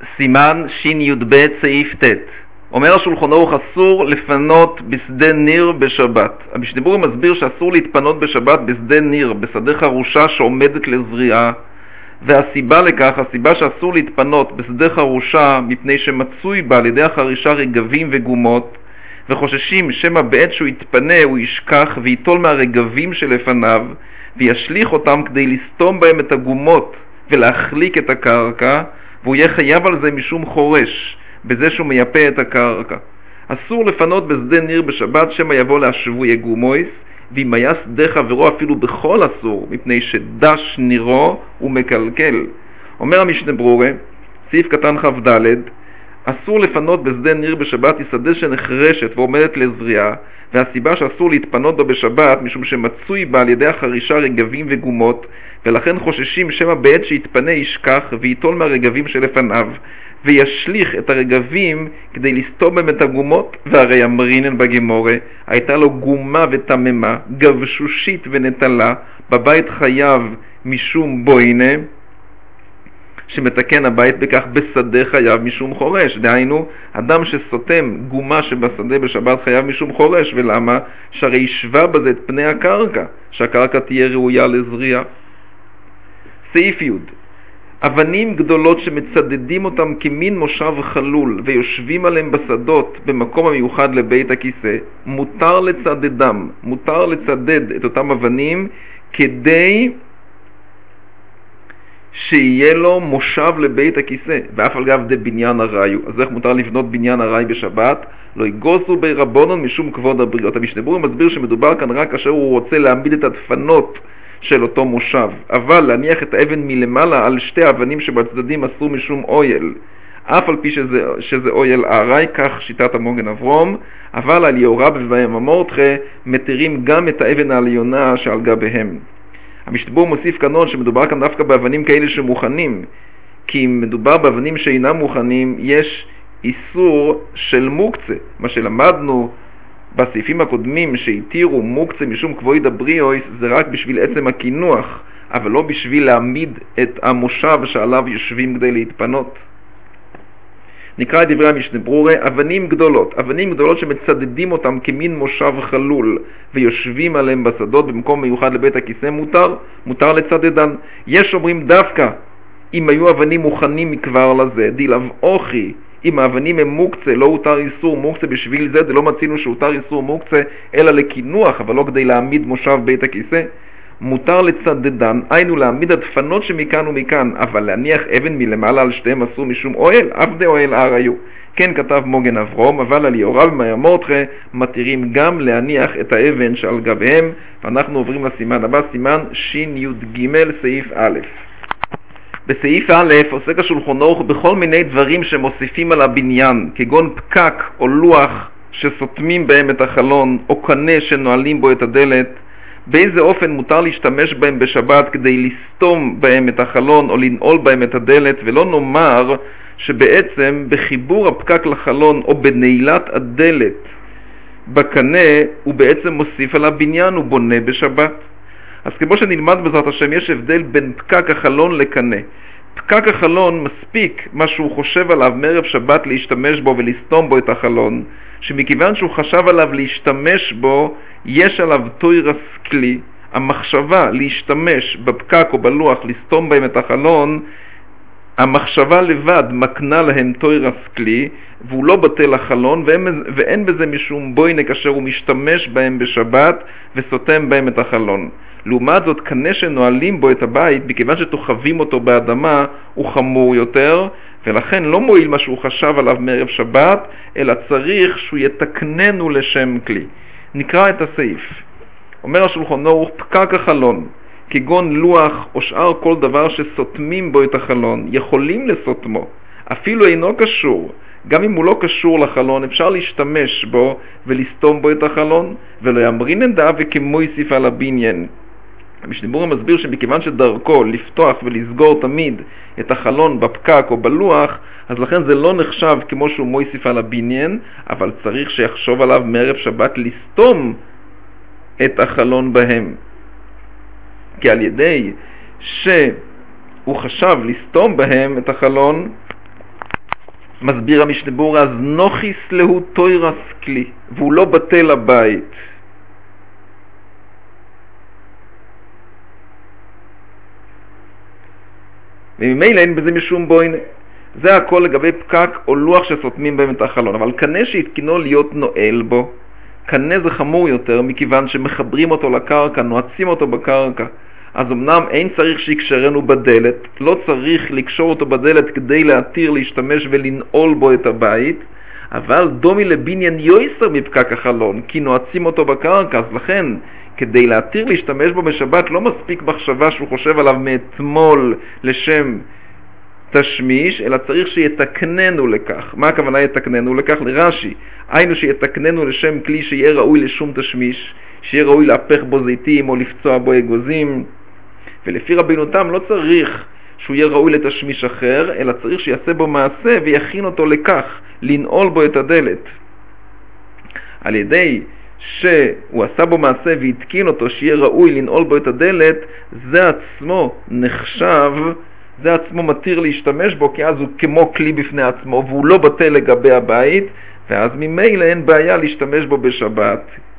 סימן שי"ב סעיף ט'. אומר השולחן ערוך, אסור לפנות בשדה ניר בשבת. המשנה ברורה מסביר שאסור להתפנות בשבת בשדה ניר, בשדה חרושה שעומדת לזריעה, והסיבה לכך, הסיבה שאסור להתפנות בשדה חרושה, מפני שמצוי בה על ידי החרישה רגבים וגומות, וחוששים שמא בעת שהוא יתפנה הוא ישכח ויטול מהרגבים שלפניו וישליך אותם כדי לסתום בהם את הגומות ולהחליק את הקרקע, והוא יהיה חייב על זה משום חורש, בזה שהוא מייפה את הקרקע. אסור לפנות בשדה ניר בשבת שמא יבוא להשבוי גומויס, ואם היה שדה חברו אפילו בכל אסור, מפני שדש נירו ומקלקל. אומר המשנה ברורה, סעיף קטן כ"ד, אסור לפנות בשדה ניר בשבת היא שדה שנחרשת ועומדת לזריעה, והסיבה שאסור להתפנות בה בשבת משום שמצוי בה על ידי החרישה רגבים וגומות, ולכן חוששים שמא בעת שיתפנה ישכח ויטול מהרגבים שלפניו וישליך את הרגבים כדי לסתום בהם את הגומות. והרי אמרינן בגמורה, הייתה לו גומה ותממה, גבשושית ונטלה, בבית חייב משום בוינה, שמתקן הבית בכך, בשדה חייב משום חורש. דהיינו, אדם שסותם גומה שבשדה בשבת חייב משום חורש. ולמה? שהרי ישווה בזה את פני הקרקע, שהקרקע תהיה ראויה לזריעה. סעיף י', אבנים גדולות שמצדדים אותם כמין מושב חלול ויושבים עליהם בשדות במקום המיוחד לבית הכיסא, מותר לצדדם, מותר לצדד את אותם אבנים כדי שיהיה לו מושב לבית הכיסא, ואף על גב דה בניין הראיו. אז איך מותר לבנות בניין הראי בשבת? לא יגוסו בי רבונון משום כבוד הבריות. המשנה ברורה מסביר שמדובר כאן רק כאשר הוא רוצה להעמיד את הדפנות של אותו מושב, אבל להניח את האבן מלמעלה על שתי האבנים שבצדדים אסור משום אויל, אף על פי שזה אויל ארעי, כך שיטת המוגן אברום, אבל על יאורה ובהם המורדכה מתירים גם את האבן העליונה שעל גביהם. המשנה ברורה מוסיף כאן שמדובר כאן דווקא באבנים כאלה שמוכנים, כי אם מדובר באבנים שאינם מוכנים יש איסור של מוקצה, מה שלמדנו בסעיפים הקודמים שהתירו מוקצה משום כבוד הבריאויס, זה רק בשביל עצם הכינוח, אבל לא בשביל להעמיד את המושב שעליו יושבים כדי להתפנות. נקרא את דברי המשנה ברורה, אבנים גדולות שמצדדים אותם כמין מושב חלול ויושבים עליהם בשדות במקום מיוחד לבית הכיסא, מותר לצדדן. יש אומרים דווקא אם היו אבנים מוכנים מכבר לזה, דילב אוכי, אם האבנים הם מוקצה, לא הותר איסור מוקצה בשביל זה, זה לא מצינו שהותר איסור מוקצה אלא לכינוח, אבל לא כדי להעמיד מושב בית הכיסא. מותר לצדדן, היינו להעמיד הדפנות שמכאן ומכאן, אבל להניח אבן מלמעלה על שתיהם אסור משום אוהל, אף דה אוהל ארעיו. כן כתב מוגן אברום, אבל על יאורה ומהמורדכה מתירים גם להניח את האבן שעל גביהם. ואנחנו עוברים לסימן הבא, סימן שי"ג סעיף א'. בסעיף א' עוסק השולחן ערוך בכל מיני דברים שמוסיפים על הבניין, כגון פקק או לוח שסותמים בהם את החלון, או קנה שנועלים בו את הדלת. באיזה אופן מותר להשתמש בהם בשבת כדי לסתום בהם את החלון או לנעול בהם את הדלת, ולא נאמר שבעצם בחיבור הפקק לחלון או בנעילת הדלת בקנה הוא בעצם מוסיף על הבניין, הוא בונה בשבת. אז כמו שנלמד בעזרת השם, יש הבדל בין פקק החלון לקנה. פקק החלון מספיק מה שהוא חושב עליו מערב שבת להשתמש בו ולסתום בו את החלון, שמכיוון שהוא חשב עליו להשתמש בו, יש עליו תוירס כלי, המחשבה להשתמש בפקק או בלוח לסתום בהם את החלון, המחשבה לבד מקנה להם תוירס כלי, והוא לא בטל החלון, ואין בזה משום בוינה כאשר הוא משתמש בהם בשבת וסותם בהם את החלון. לעומת זאת, קנה שנועלים בו את הבית, מכיוון שתוחבים אותו באדמה, הוא חמור יותר, ולכן לא מועיל מה שהוא חשב עליו מערב שבת, אלא צריך שהוא יתקננו לשם כלי. נקרא את הסעיף. אומר השולחן ערוך, פקק החלון, כגון לוח או שאר כל דבר שסותמים בו את החלון, יכולים לסותמו, אפילו אינו קשור. גם אם הוא לא קשור לחלון, אפשר להשתמש בו ולסתום בו את החלון, ולא יאמרינן דעה וכמו יוסיף על הבניין. המשנה ברורה מסביר שמכיוון שדרכו לפתוח ולסגור תמיד את החלון בפקק או בלוח, אז לכן זה לא נחשב כמו שהוא מוסיף על הבניין, אבל צריך שיחשוב עליו מערב שבת לסתום את החלון בהם. כי על ידי שהוא חשב לסתום בהם את החלון, מסביר המשנה ברורה, אז נוכיס להו תוירס כלי, והוא לא בטל הבית. וממילא אין בזה משום בוינה. זה הכל לגבי פקק או לוח שסותמים בהם את החלון. אבל קנה שהתקינו להיות נועל בו, קנה זה חמור יותר מכיוון שמחברים אותו לקרקע, נועצים אותו בקרקע. אז אמנם אין צריך שיקשרנו בדלת, לא צריך לקשור אותו בדלת כדי להתיר להשתמש ולנעול בו את הבית, אבל דומי לבניין יויסר מפקק החלון, כי נועצים אותו בקרקע, אז לכן כדי להתיר להשתמש בו בשבת לא מספיק מחשבה שהוא חושב עליו מאתמול לשם תשמיש, אלא צריך שיתקננו לכך. מה הכוונה יתקננו לכך? לרש"י, היינו שיתקננו לשם כלי שיהיה ראוי לשום תשמיש, שיהיה ראוי להפך בו זיתים או לפצוע בו אגוזים, ולפי רבינו תם לא צריך שהוא יהיה ראוי לתשמיש אחר, אלא צריך שיעשה בו מעשה ויכין אותו לכך, לנעול בו את הדלת. על ידי שהוא עשה בו מעשה והתקין אותו שיהיה ראוי לנעול בו את הדלת, זה עצמו נחשב, זה עצמו מתיר להשתמש בו, כי אז הוא כמו כלי בפני עצמו והוא לא בטל לגבי הבית, ואז ממילא אין בעיה להשתמש בו בשבת.